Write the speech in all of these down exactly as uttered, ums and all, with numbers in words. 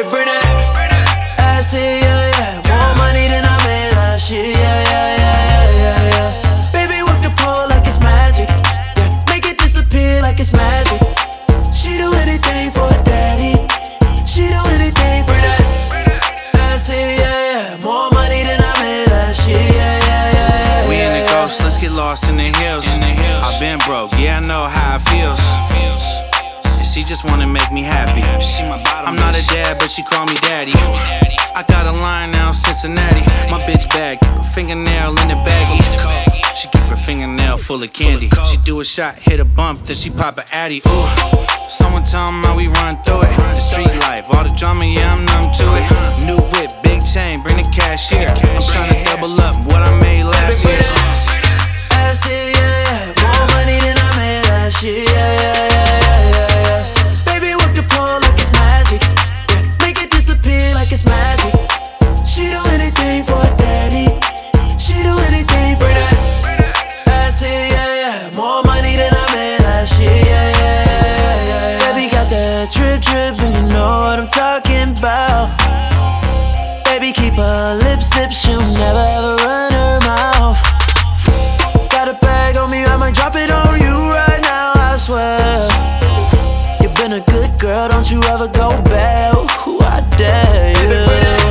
Baby, bring that ass here, yeah, yeah. More money than I made last year, yeah, yeah, yeah, yeah, yeah. Baby, work the pole like it's magic, yeah. Make it disappear like it's magic. She do anything for a daddy. She do anything for that ass here, yeah, yeah. More money than I made last year, yeah, yeah, yeah. We in the ghost, let's get lost in the hills. I've been broke, yeah, I know how it feels. And she just wanna make me happy. I'm not a dad, but she call me daddy. I got a line now, Cincinnati. My bitch bag, keep her fingernail in the baggie. She keep her fingernail full of candy. She do a shot, hit a bump, then she pop a addy. Ooh, someone tell me how we run through it. The street life, all the drama, yeah, I'm numb to it. New whip, big chain, bring the cash here. I'm tryna double up what I made last year. Ass here, yeah, yeah. More money than I made last year, yeah, yeah, yeah, yeah, yeah. Baby, work the pole like it's magic, yeah. Make it disappear like it's magic. She do anything for a daddy. She do anything for that ass here, yeah, yeah. More money than I made last year, yeah, yeah, yeah, yeah. Baby got that drip, drip, and you know what I'm talking about. Baby keep her lips, lips, she'll never ever run her mouth. Got a bag on me, I might drop it on you right now, I swear. You've been a good girl, don't you ever go bad. Ooh, I dare you.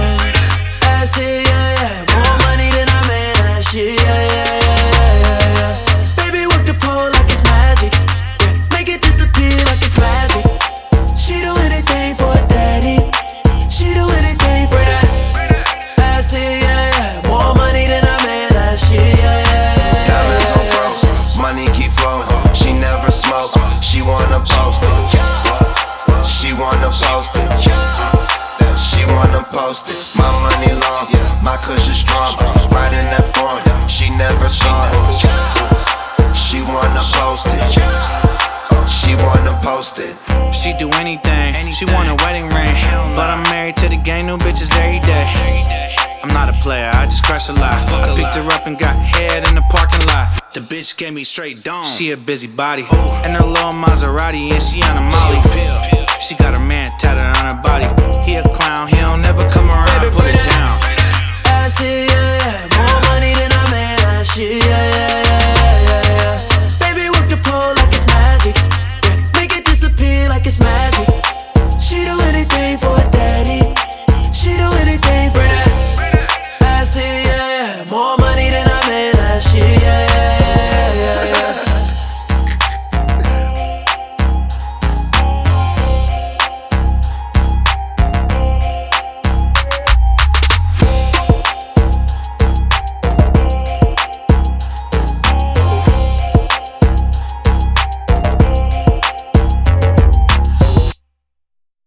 Ass here, yeah, yeah. More money than I made last year, yeah, yeah, yeah, yeah, yeah. Baby, work the pole like it's magic, yeah. Make it disappear like it's magic. She do anything for a daddy. She do anything for that ass here, yeah, yeah. More money than I made last year, yeah, yeah, yeah. Diamonds on froze, money keep flowing. She never smoke, she wanna post it. She wanna post it. She wanna post it. My money long, my cushion strong. Right in that form, she never saw it. She wanna post it. She wanna post it. She do anything, she want a wedding ring. But I'm married to the game, new bitches every day. I'm not a player, I just crush a lot. I picked her up and got head in the parking lot. The bitch gave me straight dome. She a busybody, and her little Maserati, and she on a Molly pill. She got her man tatted on her body. He a clown, he don't never come around. Put it down. Ass here, yeah, yeah. More money than I made last year, yeah, yeah, yeah, yeah, yeah. Baby, work the pole like it's magic, yeah. Make it disappear like it's magic. She do anything for a daddy. She do anything for that ass here, yeah, yeah. More money than I made last year.